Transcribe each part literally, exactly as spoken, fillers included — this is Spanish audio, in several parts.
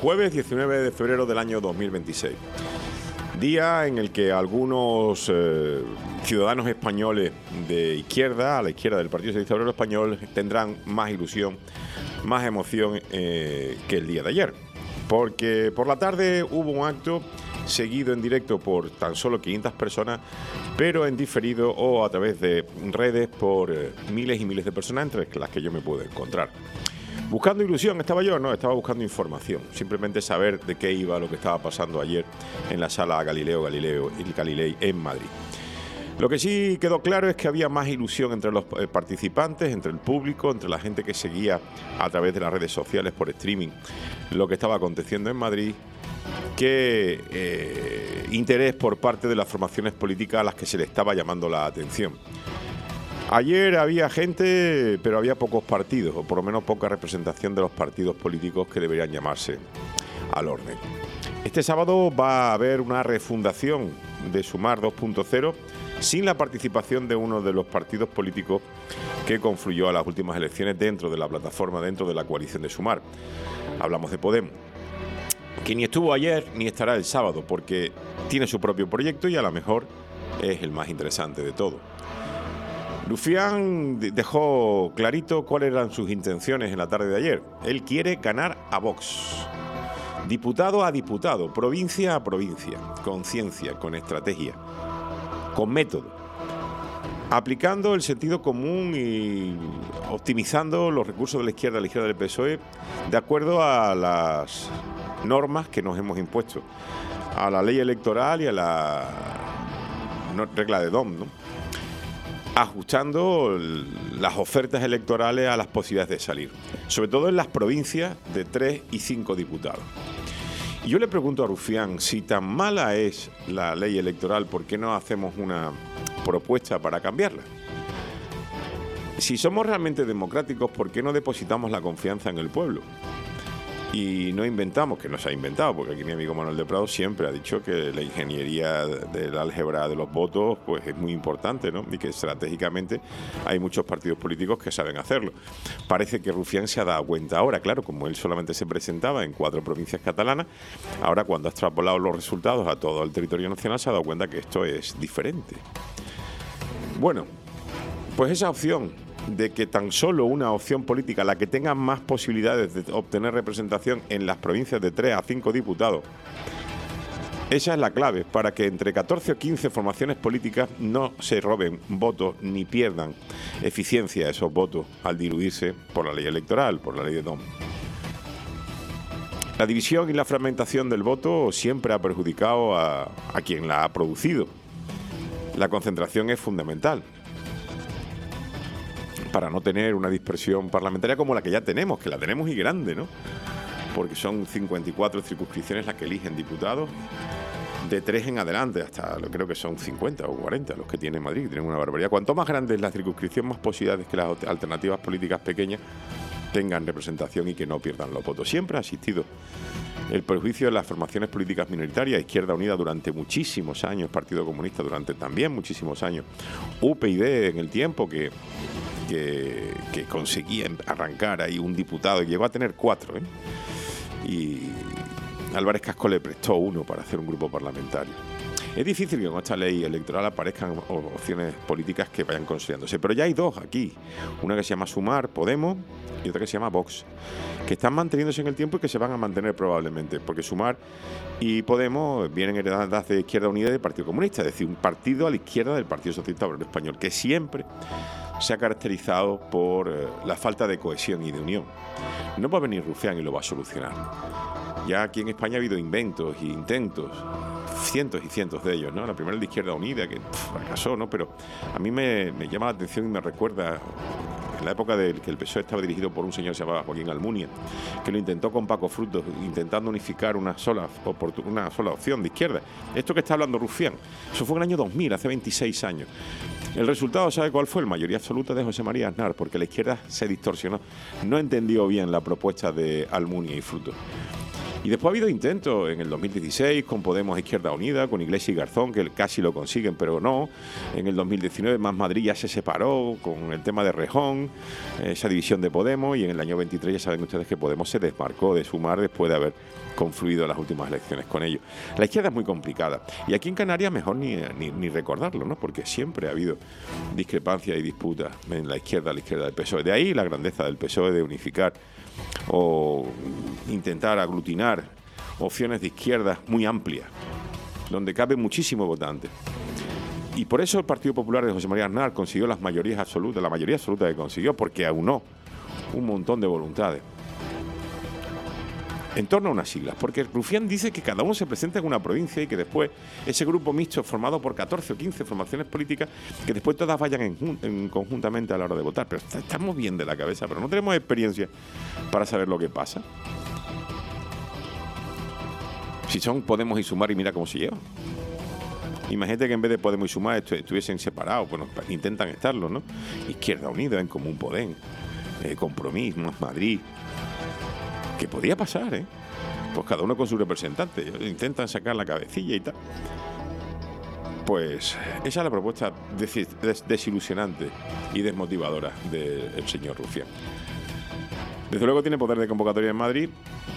Jueves diecinueve de febrero del año dos mil veintiséis. Día en el que algunos eh, ciudadanos españoles de izquierda, a la izquierda del Partido Socialista Obrero Español, tendrán más ilusión, más emoción eh, que el día de ayer. Porque por la tarde hubo un acto seguido en directo por tan solo quinientas personas, pero en diferido o a través de redes por eh, miles y miles de personas, entre las que yo me pude encontrar. ¿Buscando ilusión estaba yo? No, estaba buscando información. Simplemente saber de qué iba lo que estaba pasando ayer en la sala Galileo Galileo y Galilei en Madrid. Lo que sí quedó claro es que había más ilusión entre los participantes, entre el público, entre la gente que seguía a través de las redes sociales por streaming lo que estaba aconteciendo en Madrid, que eh, interés por parte de las formaciones políticas a las que se le estaba llamando la atención. Ayer había gente, pero había pocos partidos, o por lo menos poca representación de los partidos políticos que deberían llamarse al orden. Este sábado va a haber una refundación de Sumar dos punto cero sin la participación de uno de los partidos políticos que confluyó a las últimas elecciones dentro de la plataforma, dentro de la coalición de Sumar. Hablamos de Podemos, que ni estuvo ayer ni estará el sábado, porque tiene su propio proyecto y a lo mejor es el más interesante de todo. Rufián dejó clarito cuáles eran sus intenciones en la tarde de ayer. Él quiere ganar a Vox. Diputado a diputado, provincia a provincia, con ciencia, con estrategia, con método, aplicando el sentido común y optimizando los recursos de la izquierda, la izquierda del P S O E, de acuerdo a las normas que nos hemos impuesto, a la ley electoral y a la regla de D O M, ¿no? Ajustando las ofertas electorales a las posibilidades de salir, sobre todo en las provincias de tres y cinco diputados. Y yo le pregunto a Rufián, si tan mala es la ley electoral, ¿por qué no hacemos una propuesta para cambiarla? Si somos realmente democráticos, ¿por qué no depositamos la confianza en el pueblo? Y no inventamos, que no se ha inventado, porque aquí mi amigo Manuel de Prado siempre ha dicho que la ingeniería del álgebra de los votos pues es muy importante, ¿no? Y que estratégicamente hay muchos partidos políticos que saben hacerlo. Parece que Rufián se ha dado cuenta ahora, claro, como él solamente se presentaba en cuatro provincias catalanas, ahora cuando ha extrapolado los resultados a todo el territorio nacional se ha dado cuenta que esto es diferente. Bueno, pues esa opción de que tan solo una opción política, la que tenga más posibilidades de obtener representación en las provincias de tres a cinco diputados, esa es la clave para que entre catorce o quince formaciones políticas no se roben votos ni pierdan eficiencia esos votos al diluirse por la ley electoral, por la ley de D O M. La división y la fragmentación del voto siempre ha perjudicado a, a quien la ha producido. La concentración es fundamental para no tener una dispersión parlamentaria como la que ya tenemos, que la tenemos y grande, ¿no? Porque son cincuenta y cuatro circunscripciones las que eligen diputados, de tres en adelante, hasta creo que son cincuenta o cuarenta los que tiene Madrid, tienen una barbaridad. Cuanto más grande es la circunscripción, más posibilidades que las alternativas políticas pequeñas tengan representación y que no pierdan los votos. Siempre ha existido el perjuicio de las formaciones políticas minoritarias, Izquierda Unida durante muchísimos años, Partido Comunista durante también muchísimos años, U P YD en el tiempo que, que, que conseguía arrancar ahí un diputado y llegó a tener cuatro, ¿eh? Y Álvarez Cascos le prestó uno para hacer un grupo parlamentario. Es difícil que con esta ley electoral aparezcan opciones políticas que vayan consolidándose, pero ya hay dos aquí, una que se llama Sumar, Podemos, y otra que se llama Vox, que están manteniéndose en el tiempo y que se van a mantener probablemente, porque Sumar y Podemos vienen heredadas de Izquierda Unida y del Partido Comunista, es decir, un partido a la izquierda del Partido Socialista Obrero Español, que siempre se ha caracterizado por eh, la falta de cohesión y de unión. No va a venir Rufián y lo va a solucionar. Ya aquí en España ha habido inventos e intentos, cientos y cientos de ellos, ¿no? La primera es de Izquierda Unida, que pff, fracasó, ¿no? Pero a mí me, me llama la atención y me recuerda en la época de que el P S O E estaba dirigido por un señor que se llamaba Joaquín Almunia, que lo intentó con Paco Frutos, intentando unificar una sola, una sola opción de izquierda. Esto que está hablando Rufián, eso fue en el año dos mil, hace veintiséis años. El resultado, ¿sabe cuál fue? La mayoría absoluta de José María Aznar, porque la izquierda se distorsionó, no entendió bien la propuesta de Almunia y Frutos. Y después ha habido intentos en el dos mil dieciséis con Podemos Izquierda Unida, con Iglesias y Garzón, que casi lo consiguen, pero no. En el dos mil diecinueve Más Madrid ya se separó con el tema de Rejón, esa división de Podemos, y en el año veintitrés ya saben ustedes que Podemos se desmarcó de Sumar después de haber confluido en las últimas elecciones con ellos. La izquierda es muy complicada. Y aquí en Canarias mejor ni, ni, ni recordarlo, ¿no? Porque siempre ha habido discrepancias y disputas en la izquierda, la izquierda del P S O E. De ahí la grandeza del P S O E de unificar o intentar aglutinar opciones de izquierda muy amplias, donde cabe muchísimo votante. Y por eso el Partido Popular de José María Aznar consiguió las mayorías absolutas, la mayoría absoluta que consiguió, porque aunó un montón de voluntades en torno a unas siglas, porque Rufián dice que cada uno se presenta en una provincia y que después ese grupo mixto formado por catorce o quince formaciones políticas, que después todas vayan en, en conjuntamente a la hora de votar. Pero estamos bien de la cabeza, pero no tenemos experiencia para saber lo que pasa. Si son Podemos y Sumar, y mira cómo se llevan. Imagínate que en vez de Podemos y Sumar estuviesen separados. Bueno, intentan estarlo, ¿no? Izquierda Unida, En Común Podem, eh, Compromís, Más Madrid. Que podía pasar, ¿eh? Pues cada uno con su representante. Intentan sacar la cabecilla y tal. Pues esa es la propuesta des- des- desilusionante y desmotivadora del señor Rufián. Desde luego tiene poder de convocatoria en Madrid.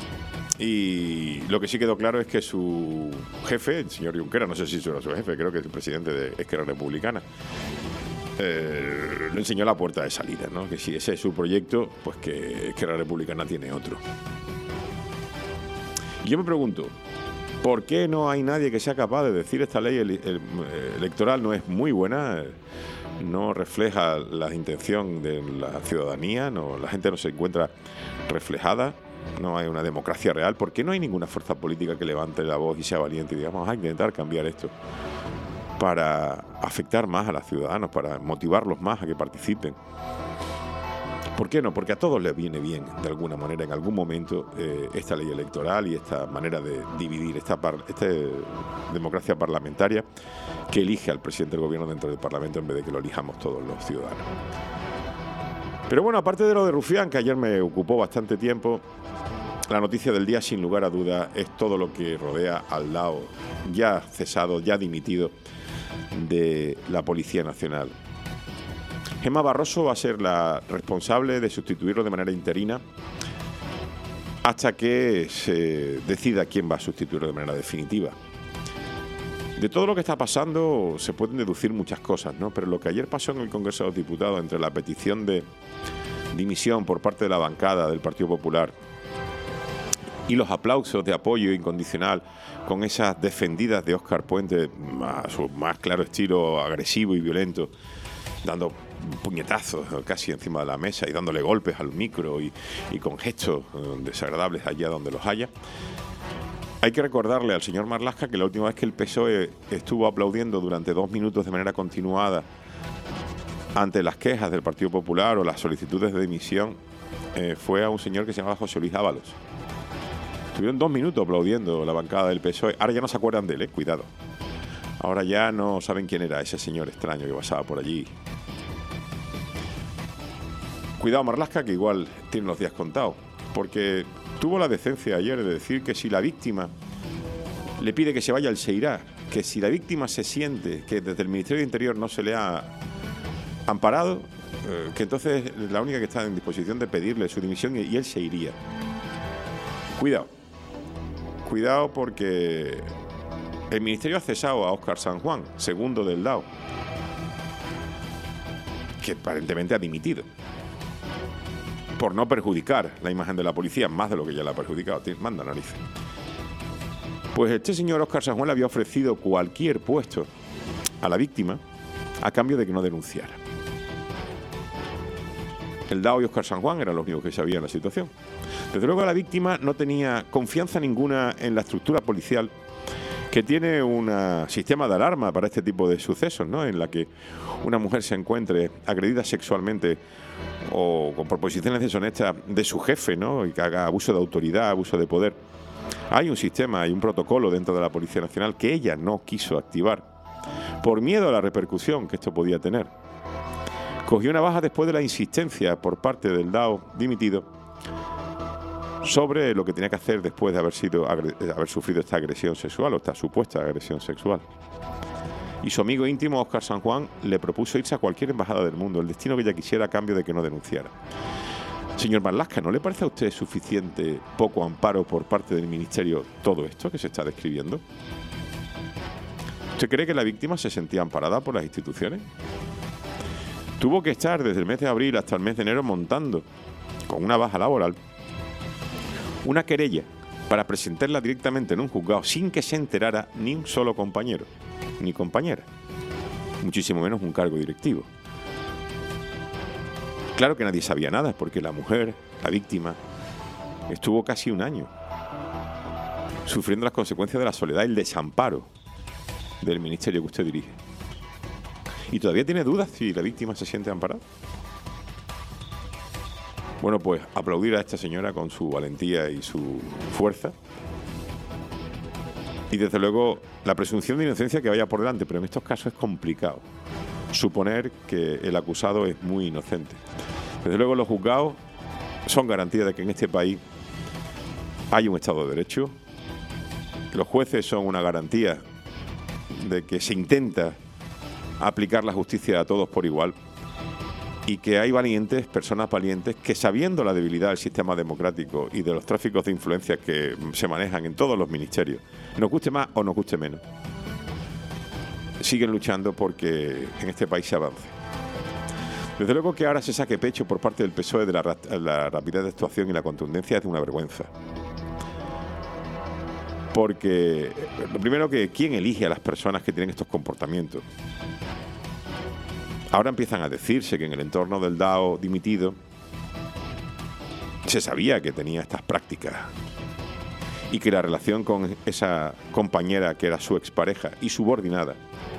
Y lo que sí quedó claro es que su jefe, el señor Junqueras, no sé si era su jefe, creo que es el presidente de Esquerra Republicana, eh, le enseñó la puerta de salida, ¿no? Que si ese es su proyecto, pues que Esquerra Republicana tiene otro. Y yo me pregunto, ¿por qué no hay nadie que sea capaz de decir esta ley el, el, electoral no es muy buena, no refleja la intención de la ciudadanía, no, la gente no se encuentra reflejada? No hay una democracia real. ¿Por qué no hay ninguna fuerza política que levante la voz y sea valiente y diga, vamos a intentar cambiar esto para afectar más a los ciudadanos, para motivarlos más a que participen? ¿Por qué no? Porque a todos les viene bien, de alguna manera, en algún momento, eh, esta ley electoral y esta manera de dividir, esta, par, esta democracia parlamentaria que elige al presidente del gobierno dentro del Parlamento en vez de que lo elijamos todos los ciudadanos. Pero bueno, aparte de lo de Rufián, que ayer me ocupó bastante tiempo, la noticia del día, sin lugar a duda, es todo lo que rodea al Dao, ya cesado, ya dimitido, de la Policía Nacional. Gemma Barroso va a ser la responsable de sustituirlo de manera interina hasta que se decida quién va a sustituirlo de manera definitiva. De todo lo que está pasando se pueden deducir muchas cosas, ¿no? Pero lo que ayer pasó en el Congreso de los Diputados, entre la petición de dimisión por parte de la bancada del Partido Popular y los aplausos de apoyo incondicional con esas defendidas de Óscar Puente a su más claro estilo agresivo y violento, dando puñetazos casi encima de la mesa y dándole golpes al micro y, y con gestos desagradables allá donde los haya. Hay que recordarle al señor Marlaska que la última vez que el P S O E estuvo aplaudiendo durante dos minutos de manera continuada ante las quejas del Partido Popular o las solicitudes de dimisión eh, fue a un señor que se llamaba José Luis Ábalos. Estuvieron dos minutos aplaudiendo la bancada del P S O E. Ahora ya no se acuerdan de él, eh, cuidado. Ahora ya no saben quién era ese señor extraño que pasaba por allí. Cuidado Marlaska, que igual tiene los días contados, porque tuvo la decencia ayer de decir que si la víctima le pide que se vaya, él se irá. Que si la víctima se siente que desde el Ministerio de Interior no se le ha amparado, eh, que entonces es la única que está en disposición de pedirle su dimisión y, y él se iría. Cuidado. Cuidado porque el Ministerio ha cesado a Óscar San Juan, segundo del Dao, que aparentemente ha dimitido por no perjudicar la imagen de la policía, más de lo que ya la ha perjudicado. Manda narices. Pues este señor Óscar San Juan le había ofrecido cualquier puesto a la víctima a cambio de que no denunciara. El Dao y Óscar San Juan eran los únicos que sabían la situación. Desde luego la víctima no tenía confianza ninguna en la estructura policial, que tiene un sistema de alarma para este tipo de sucesos, ¿no? En la que una mujer se encuentre agredida sexualmente o con proposiciones deshonestas de su jefe, ¿no? Y que haga abuso de autoridad, abuso de poder. Hay un sistema, hay un protocolo dentro de la Policía Nacional que ella no quiso activar por miedo a la repercusión que esto podía tener. Cogió una baja después de la insistencia por parte del Dao dimitido sobre lo que tenía que hacer después de haber, sido, haber sufrido esta agresión sexual o esta supuesta agresión sexual. Y su amigo íntimo, Óscar San Juan, le propuso irse a cualquier embajada del mundo, el destino que ella quisiera a cambio de que no denunciara. Señor Marlaska, ¿no le parece a usted suficiente poco amparo por parte del Ministerio todo esto que se está describiendo? ¿Usted cree que la víctima se sentía amparada por las instituciones? Tuvo que estar desde el mes de abril hasta el mes de enero montando, con una baja laboral, una querella para presentarla directamente en un juzgado sin que se enterara ni un solo compañero, ni compañera, muchísimo menos un cargo directivo. Claro que nadie sabía nada, porque la mujer, la víctima, estuvo casi un año sufriendo las consecuencias de la soledad y el desamparo del ministerio que usted dirige. ¿Y todavía tiene dudas si la víctima se siente amparada? Bueno, pues aplaudir a esta señora con su valentía y su fuerza. Y desde luego la presunción de inocencia que vaya por delante, pero en estos casos es complicado suponer que el acusado es muy inocente. Desde luego los juzgados son garantía de que en este país hay un Estado de Derecho. Los jueces son una garantía de que se intenta aplicar la justicia a todos por igual y que hay valientes, personas valientes, que sabiendo la debilidad del sistema democrático y de los tráficos de influencias que se manejan en todos los ministerios, nos guste más o nos guste menos, siguen luchando porque en este país se avance. Desde luego que ahora se saque pecho por parte del P S O E de la, la rapidez de actuación y la contundencia es de una vergüenza. Porque, lo primero, que ¿quién elige a las personas que tienen estos comportamientos? Ahora empiezan a decirse que en el entorno del D A O dimitido se sabía que tenía estas prácticas y que la relación con esa compañera que era su expareja y subordinada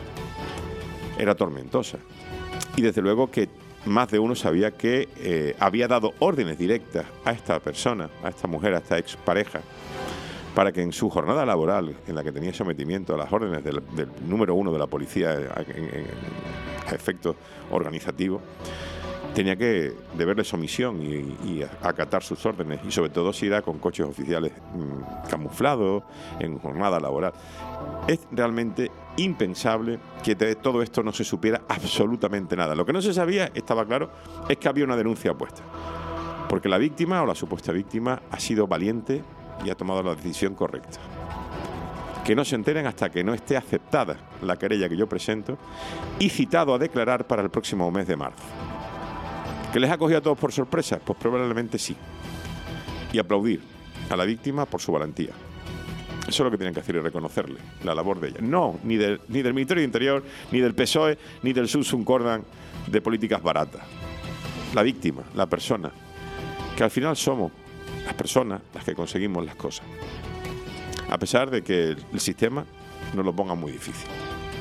era tormentosa. Y desde luego que más de uno sabía que eh, había dado órdenes directas a esta persona, a esta mujer, a esta expareja, para que en su jornada laboral, en la que tenía sometimiento a las órdenes del, del número uno de la policía en, en, a efectos organizativos, tenía que deberle sumisión y, y acatar sus órdenes, y sobre todo si era con coches oficiales mmm, camuflados, en jornada laboral. Es realmente impensable que de todo esto no se supiera absolutamente nada. Lo que no se sabía, estaba claro, es que había una denuncia puesta, porque la víctima o la supuesta víctima ha sido valiente y ha tomado la decisión correcta. Que no se enteren hasta que no esté aceptada la querella que yo presento y citado a declarar para el próximo mes de marzo. ¿Que les ha cogido a todos por sorpresa? Pues probablemente sí. Y aplaudir a la víctima por su valentía. Eso es lo que tienen que hacer y reconocerle la labor de ella. No, ni del, ni del Ministerio de Interior, ni del P S O E, ni del Sursum Cordan de políticas baratas. La víctima, la persona, que al final somos las personas las que conseguimos las cosas, a pesar de que el sistema nos lo ponga muy difícil.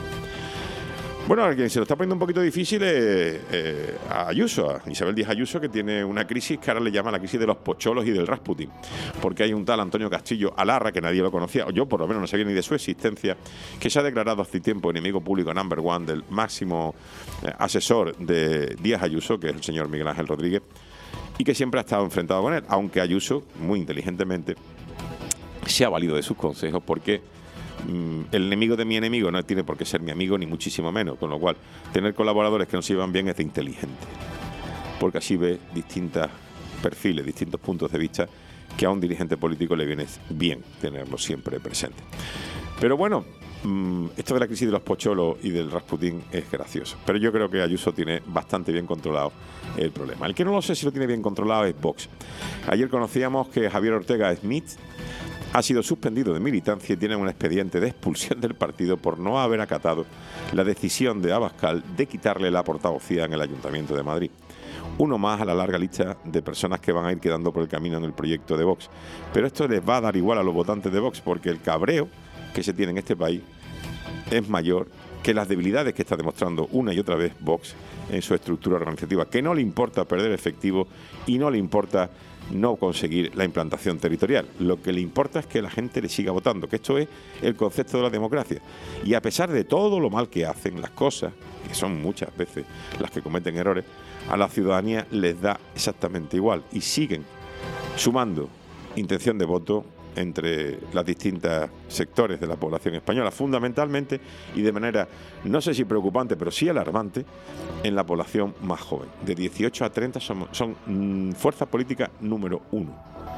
Bueno, a quien se lo está poniendo un poquito difícil es eh, a Ayuso, a Isabel Díaz Ayuso, que tiene una crisis que ahora le llama la crisis de los pocholos y del Rasputin, porque hay un tal Antonio Castillo Alarra, que nadie lo conocía, o yo por lo menos no sabía ni de su existencia, que se ha declarado hace tiempo enemigo público number one del máximo eh, asesor de Díaz Ayuso, que es el señor Miguel Ángel Rodríguez, y que siempre ha estado enfrentado con él, aunque Ayuso, muy inteligentemente, se ha valido de sus consejos, porque mmm, el enemigo de mi enemigo no tiene por qué ser mi amigo, ni muchísimo menos, con lo cual tener colaboradores que no se llevan bien es de inteligente, porque así ve distintos perfiles, distintos puntos de vista que a un dirigente político le viene bien tenerlo siempre presente. Pero bueno, esto de la crisis de los pocholos y del Rasputin es gracioso, pero yo creo que Ayuso tiene bastante bien controlado el problema. El que no lo sé si lo tiene bien controlado es Vox. Ayer conocíamos que Javier Ortega Smith ha sido suspendido de militancia y tiene un expediente de expulsión del partido por no haber acatado la decisión de Abascal de quitarle la portavocía en el Ayuntamiento de Madrid. Uno más a la larga lista de personas que van a ir quedando por el camino en el proyecto de Vox. Pero esto les va a dar igual a los votantes de Vox, porque el cabreo que se tiene en este país es mayor que las debilidades que está demostrando una y otra vez Vox en su estructura organizativa, que no le importa perder efectivo y no le importa no conseguir la implantación territorial. Lo que le importa es que la gente le siga votando, que esto es el concepto de la democracia. Y a pesar de todo lo mal que hacen las cosas, que son muchas veces las que cometen errores, a la ciudadanía les da exactamente igual y siguen sumando intención de voto entre los distintos sectores de la población española, fundamentalmente y de manera, no sé si preocupante, pero sí alarmante, en la población más joven. De dieciocho a treinta son, son mmm, fuerza política número uno.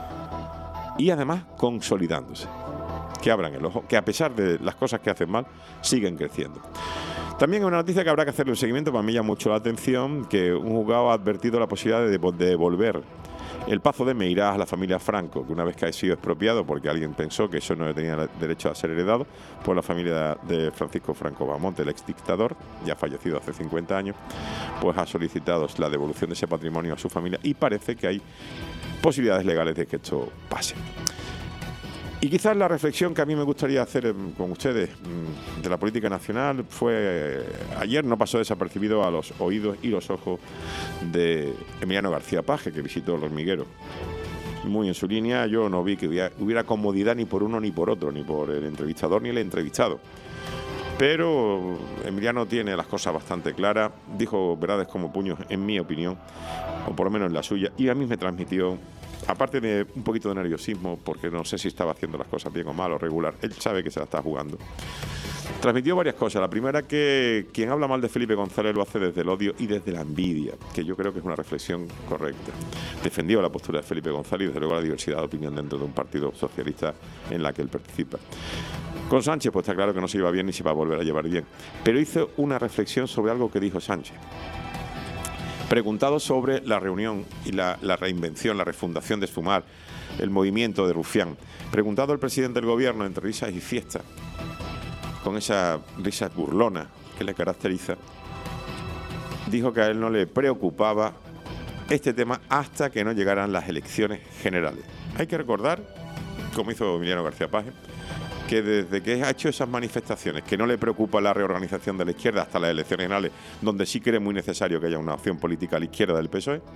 Y además consolidándose. Que abran el ojo, que a pesar de las cosas que hacen mal, siguen creciendo. También una noticia que habrá que hacerle un seguimiento, para mí llama mucho la atención, que un juzgado ha advertido la posibilidad de devolver el Pazo de Meirás a la familia Franco, que una vez que ha sido expropiado, porque alguien pensó que eso no tenía derecho a ser heredado, por la familia de Francisco Franco Bahamonde, el exdictador, ya fallecido hace cincuenta años, pues ha solicitado la devolución de ese patrimonio a su familia y parece que hay posibilidades legales de que esto pase. Y quizás la reflexión que a mí me gustaría hacer con ustedes de la política nacional fue, ayer no pasó desapercibido a los oídos y los ojos de Emiliano García Paje, que visitó el hormiguero. Muy en su línea, yo no vi que hubiera, hubiera comodidad ni por uno ni por otro, ni por el entrevistador ni el entrevistado. Pero Emiliano tiene las cosas bastante claras, dijo verdades como puños, en mi opinión, o por lo menos en la suya, y a mí me transmitió, aparte de un poquito de nerviosismo, porque no sé si estaba haciendo las cosas bien o mal o regular, él sabe que se la está jugando. Transmitió varias cosas. La primera, que quien habla mal de Felipe González lo hace desde el odio y desde la envidia, que yo creo que es una reflexión correcta. Defendió la postura de Felipe González y desde luego la diversidad de opinión dentro de un partido socialista en la que él participa. Con Sánchez, pues está claro que no se iba bien ni se va a volver a llevar bien. Pero hizo una reflexión sobre algo que dijo Sánchez. Preguntado sobre la reunión y la, la reinvención, la refundación de Sumar, el movimiento de Rufián, preguntado el presidente del gobierno entre risas y fiestas, con esa risa burlona que le caracteriza, dijo que a él no le preocupaba este tema hasta que no llegaran las elecciones generales. Hay que recordar, como hizo Emiliano García Paje, que desde que ha hecho esas manifestaciones, que no le preocupa la reorganización de la izquierda hasta las elecciones generales, donde sí cree muy necesario que haya una opción política a la izquierda del P S O E,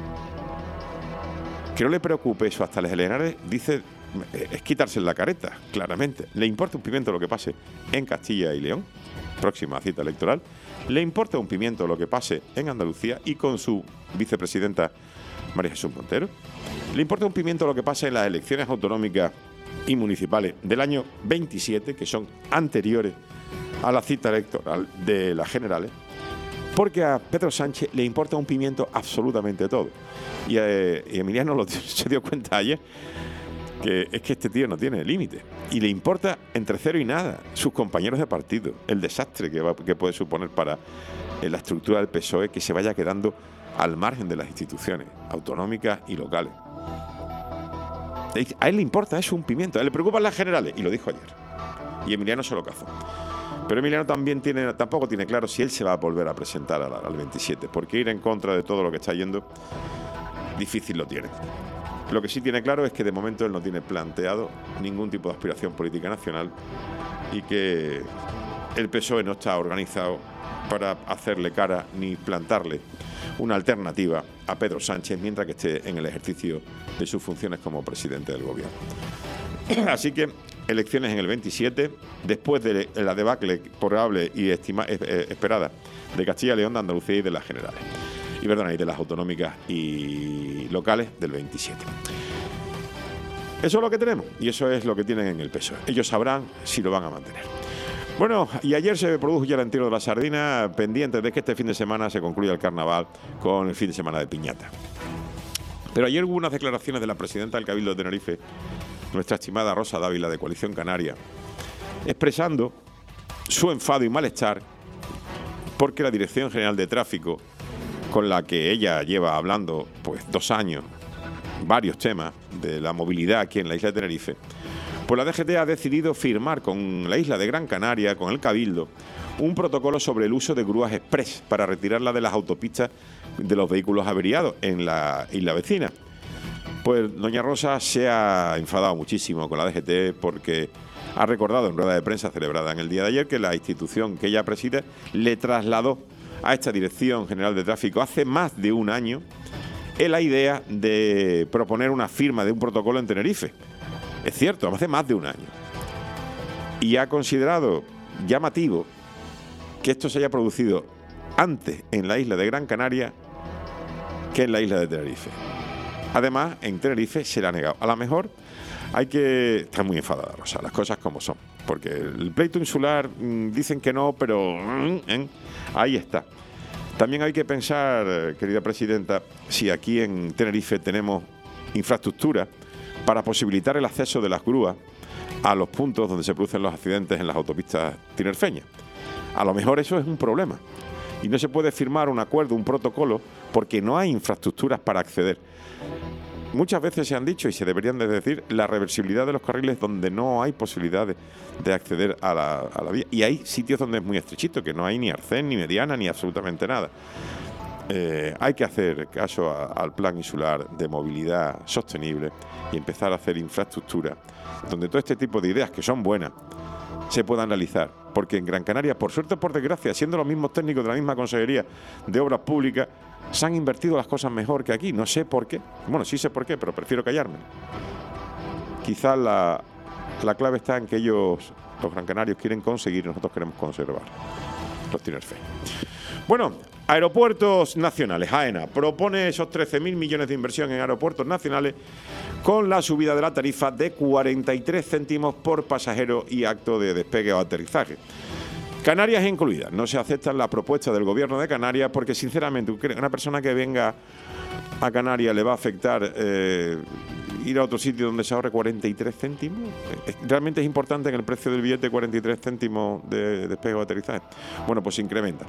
que no le preocupe eso hasta las elecciones generales, dice, es quitarse la careta, claramente. Le importa un pimiento lo que pase en Castilla y León, próxima cita electoral, le importa un pimiento lo que pase en Andalucía y con su vicepresidenta María Jesús Montero, le importa un pimiento lo que pase en las elecciones autonómicas y municipales del año veintisiete, que son anteriores a la cita electoral de las generales, porque a Pedro Sánchez le importa un pimiento absolutamente todo. Y, eh, y Emiliano lo, se dio cuenta ayer, que es que este tío no tiene límite. Y le importa entre cero y nada sus compañeros de partido, el desastre que, va, que puede suponer para eh, la estructura del P S O E que se vaya quedando al margen de las instituciones autonómicas y locales. A él le importa eso un pimiento, a él le preocupan las generales, y lo dijo ayer. Y Emiliano se lo cazó. Pero Emiliano también tiene, tampoco tiene claro si él se va a volver a presentar al, al veintisiete, porque ir en contra de todo lo que está yendo, difícil lo tiene. Lo que sí tiene claro es que de momento él no tiene planteado ningún tipo de aspiración política nacional y que el P S O E no está organizado para hacerle cara ni plantarle una alternativa a Pedro Sánchez mientras que esté en el ejercicio de sus funciones como presidente del gobierno. Así que elecciones en el veintisiete, después de la debacle probable y estima, eh, esperada de Castilla y León, de Andalucía y de las generales. Y perdón, y de las autonómicas y locales del veintisiete. Eso es lo que tenemos y eso es lo que tienen en el P S O E. Ellos sabrán si lo van a mantener. Bueno, y ayer se produjo ya el entierro de la sardina, pendiente de que este fin de semana se concluya el carnaval con el fin de semana de piñata. Pero ayer hubo unas declaraciones de la presidenta del Cabildo de Tenerife, nuestra estimada Rosa Dávila, de Coalición Canaria, expresando su enfado y malestar porque la Dirección General de Tráfico, con la que ella lleva hablando pues dos años, varios temas de la movilidad aquí en la isla de Tenerife, pues la D G T ha decidido firmar con la isla de Gran Canaria, con el Cabildo, un protocolo sobre el uso de grúas express para retirarla de las autopistas de los vehículos averiados en la isla vecina. Pues doña Rosa se ha enfadado muchísimo con la D G T porque ha recordado en rueda de prensa celebrada en el día de ayer que la institución que ella preside le trasladó a esta Dirección General de Tráfico hace más de un año la idea de proponer una firma de un protocolo en Tenerife. Es cierto, hace más de un año. Y ha considerado llamativo que esto se haya producido antes en la isla de Gran Canaria que en la isla de Tenerife. Además, en Tenerife se le ha negado. A lo mejor hay que... Está muy enfadada, Rosa, las cosas como son. Porque el pleito insular mmm, dicen que no, pero mmm, ¿eh? ahí está. También hay que pensar, querida presidenta, si aquí en Tenerife tenemos infraestructura para posibilitar el acceso de las grúas a los puntos donde se producen los accidentes en las autopistas tinerfeñas. A lo mejor eso es un problema. Y no se puede firmar un acuerdo, un protocolo, porque no hay infraestructuras para acceder. Muchas veces se han dicho, y se deberían de decir, la reversibilidad de los carriles donde no hay posibilidad de, de acceder a la, a la vía. Y hay sitios donde es muy estrechito, que no hay ni arcén, ni mediana, ni absolutamente nada. Eh, hay que hacer caso a, al plan insular de movilidad sostenible y empezar a hacer infraestructura donde todo este tipo de ideas, que son buenas, se puedan realizar. Porque en Gran Canaria, por suerte o por desgracia, siendo los mismos técnicos de la misma Consejería de Obras Públicas, se han invertido las cosas mejor que aquí. No sé por qué. Bueno, sí sé por qué, pero prefiero callarme. Quizás la, la clave está en que ellos, los gran canarios, quieren conseguir y nosotros queremos conservar los tinerfeños. Bueno, aeropuertos nacionales. AENA propone esos trece mil millones de inversión en aeropuertos nacionales con la subida de la tarifa de cuarenta y tres céntimos por pasajero y acto de despegue o aterrizaje. Canarias incluidas. No se aceptan las propuestas del Gobierno de Canarias porque, sinceramente, una persona que venga a Canarias le va a afectar eh, ir a otro sitio donde se ahorre cuarenta y tres céntimos. ¿Realmente es importante en el precio del billete cuarenta y tres céntimos de despegue o aterrizaje? Bueno, pues se incrementa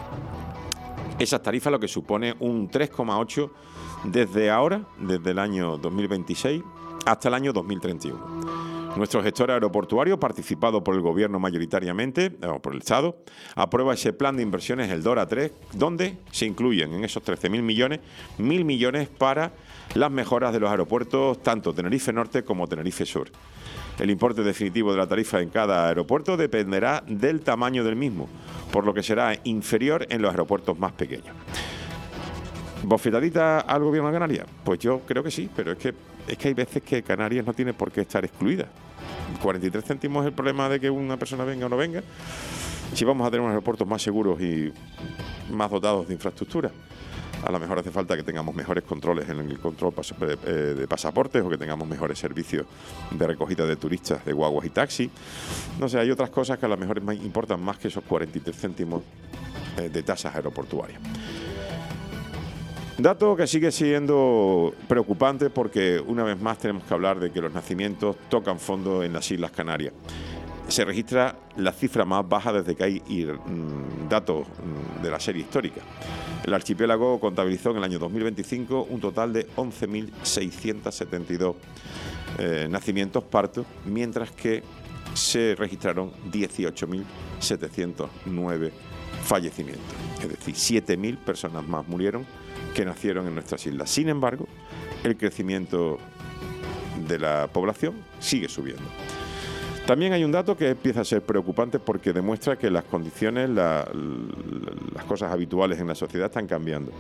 esas tarifas, lo que supone un tres coma ocho desde ahora, desde el año dos mil veintiséis hasta el año dos mil treinta y uno. Nuestro gestor aeroportuario, participado por el Gobierno mayoritariamente, o por el Estado, aprueba ese plan de inversiones, el DORA tres, donde se incluyen en esos trece mil millones, mil millones para las mejoras de los aeropuertos, tanto Tenerife Norte como Tenerife Sur. El importe definitivo de la tarifa en cada aeropuerto dependerá del tamaño del mismo, por lo que será inferior en los aeropuertos más pequeños. ¿Bofetadita al Gobierno de Canarias? Pues yo creo que sí, pero es que, es que hay veces que Canarias no tiene por qué estar excluida. cuarenta y tres céntimos es el problema de que una persona venga o no venga. Si vamos a tener unos aeropuertos más seguros y más dotados de infraestructura, a lo mejor hace falta que tengamos mejores controles en el control de pasaportes o que tengamos mejores servicios de recogida de turistas, de guaguas y taxis. No sé, hay otras cosas que a lo mejor importan más que esos cuarenta y tres céntimos de tasas aeroportuarias. Dato que sigue siendo preocupante porque una vez más tenemos que hablar de que los nacimientos tocan fondo en las Islas Canarias. Se registra la cifra más baja desde que hay mm, datos mm, de la serie histórica. El archipiélago contabilizó en el año dos mil veinticinco un total de once mil seiscientos setenta y dos eh, nacimientos partos, mientras que se registraron dieciocho mil setecientos nueve fallecimientos. Es decir, siete mil personas más murieron que nacieron en nuestras islas. Sin embargo, el crecimiento de la población sigue subiendo. También hay un dato que empieza a ser preocupante porque demuestra que las condiciones, la, la, las cosas habituales en la sociedad están cambiando.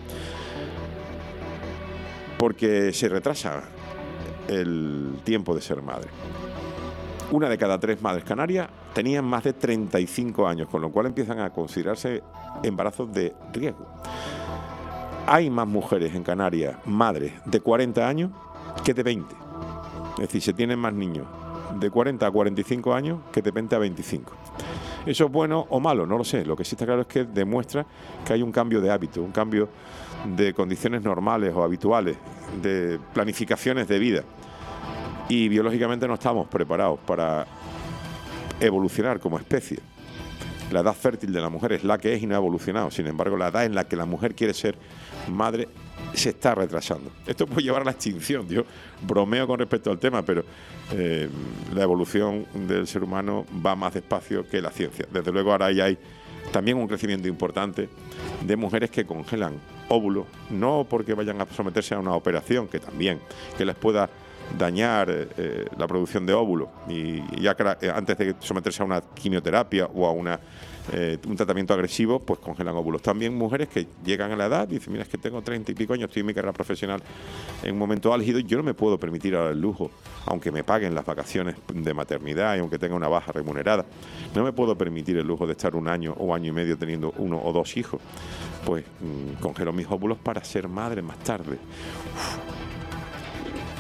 Porque se retrasa el tiempo de ser madre. Una de cada tres madres canarias tenían más de treinta y cinco años, con lo cual empiezan a considerarse embarazos de riesgo. Hay más mujeres en Canarias, madres de cuarenta años, que de veinte. Es decir, se tienen más niños de cuarenta a cuarenta y cinco años que de veinte a veinticinco. ¿Eso es bueno o malo? No lo sé. Lo que sí está claro es que demuestra que hay un cambio de hábito, un cambio de condiciones normales o habituales, de planificaciones de vida. Y biológicamente no estamos preparados para evolucionar como especie. La edad fértil de la mujer es la que es y no ha evolucionado. Sin embargo, la edad en la que la mujer quiere ser madre se está retrasando. Esto puede llevar a la extinción. Yo bromeo con respecto al tema, pero eh, la evolución del ser humano va más despacio que la ciencia. Desde luego ahora ya hay también un crecimiento importante de mujeres que congelan óvulos, no porque vayan a someterse a una operación, que también, que les pueda dañar eh, la producción de óvulos y ya eh, antes de someterse a una quimioterapia o a una, eh, un tratamiento agresivo, pues congelan óvulos. También mujeres que llegan a la edad y dicen, mira, es que tengo treinta y pico años, estoy en mi carrera profesional en un momento álgido y yo no me puedo permitir ahora el lujo, aunque me paguen las vacaciones de maternidad y aunque tenga una baja remunerada, no me puedo permitir el lujo de estar un año o año y medio teniendo uno o dos hijos. Pues mmm, congelo mis óvulos para ser madre más tarde. Uf.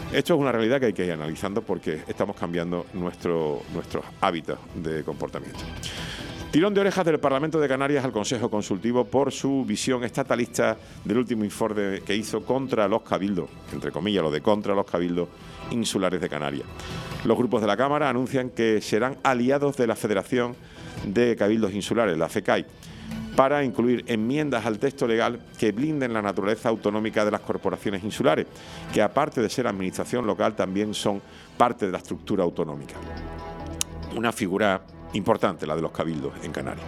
Esto es una realidad que hay que ir analizando porque estamos cambiando nuestro, nuestros hábitos de comportamiento. Tirón de orejas del Parlamento de Canarias al Consejo Consultivo por su visión estatalista del último informe que hizo contra los cabildos, entre comillas, lo de contra los cabildos insulares de Canarias. Los grupos de la Cámara anuncian que serán aliados de la Federación de Cabildos Insulares, la FECAI, para incluir enmiendas al texto legal que blinden la naturaleza autonómica de las corporaciones insulares, que aparte de ser administración local también son parte de la estructura autonómica. Una figura importante, la de los cabildos en Canarias.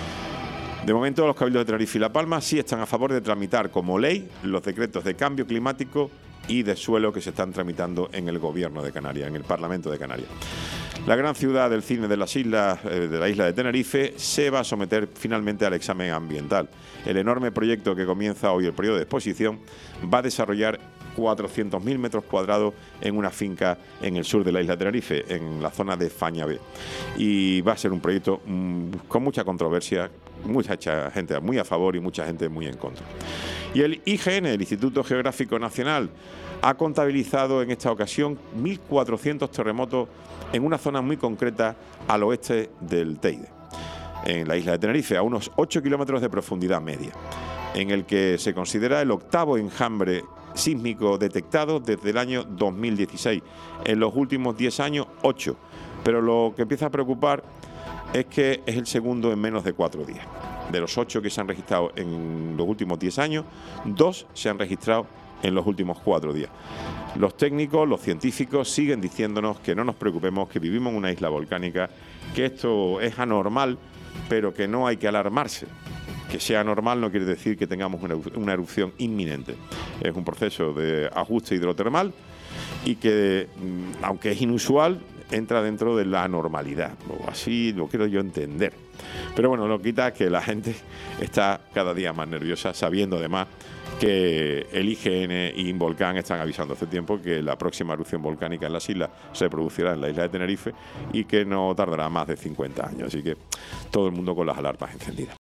De momento, los cabildos de Tenerife y La Palma sí están a favor de tramitar como ley los decretos de cambio climático y de suelo que se están tramitando en el Gobierno de Canarias, en el Parlamento de Canarias. La gran ciudad del cine de las islas, eh, de la isla de Tenerife, se va a someter finalmente al examen ambiental. El enorme proyecto que comienza hoy el periodo de exposición va a desarrollar cuatrocientos mil metros cuadrados en una finca en el sur de la isla de Tenerife, en la zona de Fañabé. Y va a ser un proyecto mmm, con mucha controversia, mucha gente muy a favor y mucha gente muy en contra. Y el I G N, el Instituto Geográfico Nacional, ha contabilizado en esta ocasión mil cuatrocientos terremotos en una zona muy concreta al oeste del Teide, en la isla de Tenerife, a unos ocho kilómetros de profundidad media, en el que se considera el octavo enjambre sísmico detectado desde el año dos mil dieciséis. En los últimos diez años, ocho. Pero lo que empieza a preocupar es que es el segundo en menos de cuatro días. De los ocho que se han registrado en los últimos diez años, dos se han registrado en los últimos cuatro días. Los técnicos, los científicos siguen diciéndonos que no nos preocupemos, que vivimos en una isla volcánica, que esto es anormal, pero que no hay que alarmarse. Que sea normal no quiere decir que tengamos una, una erupción inminente. Es un proceso de ajuste hidrotermal y que, aunque es inusual, entra dentro de la normalidad. Así lo quiero yo entender. Pero bueno, no quita que la gente está cada día más nerviosa, sabiendo además que el I G N y Involcán están avisando hace tiempo que la próxima erupción volcánica en las islas se producirá en la isla de Tenerife y que no tardará más de cincuenta años. Así que todo el mundo con las alarmas encendidas.